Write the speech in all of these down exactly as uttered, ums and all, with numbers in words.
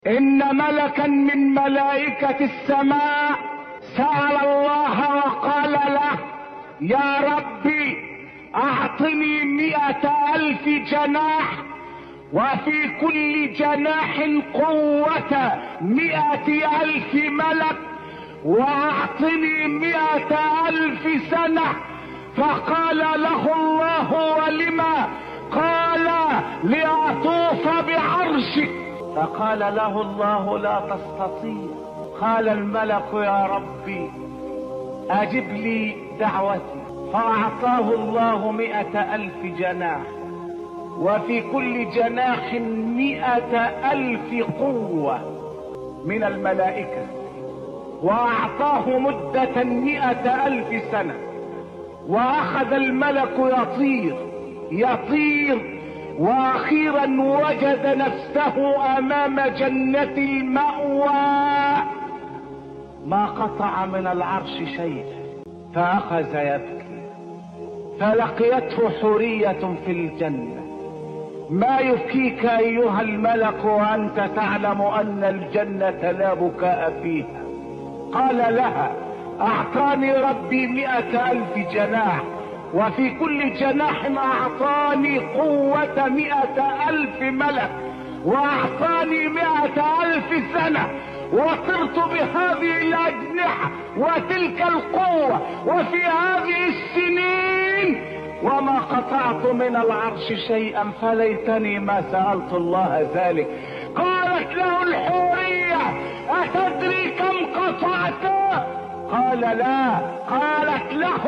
إن ملكا من ملائكة السماء سأل الله وقال له: يا ربي أعطني مئة ألف جناح، وفي كل جناح قوة مئة ألف ملك، وأعطني مئة ألف سنة. فقال له الله: ولما؟ قال: لأطوف بعرشك. فقال له الله: لا تستطيع. قال الملك: يا ربي أجب لي دعوتي. فأعطاه الله مئة ألف جناح، وفي كل جناح مئة ألف قوة من الملائكة، وأعطاه مدة مئة ألف سنة. وأخذ الملك يطير يطير وأخيرا وجد نفسه أمام جنة المأوى، ما قطع من العرش شيء، فأخذ يبكي. فلقيته حورية في الجنة: ما يبكيك أيها الملك وأنت تعلم أن الجنة لا بكاء فيها؟ قال لها: أعطاني ربي مئة ألف جناح، وفي كل جناح أعطاني قوة مئة ألف ملك، وأعطاني مئة ألف سنة، وطرت بهذه الأجنحة وتلك القوة وفي هذه السنين وما قطعت من العرش شيئا، فليتني ما سألت الله ذلك. قالت له الحورية: أتدري كم قطعت؟ قال: لا. قالت له: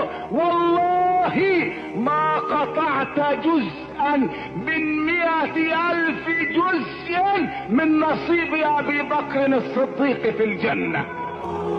والله ما قطعت جزءا من مئة ألف جزء من نصيب أبي بكر الصديق في الجنة.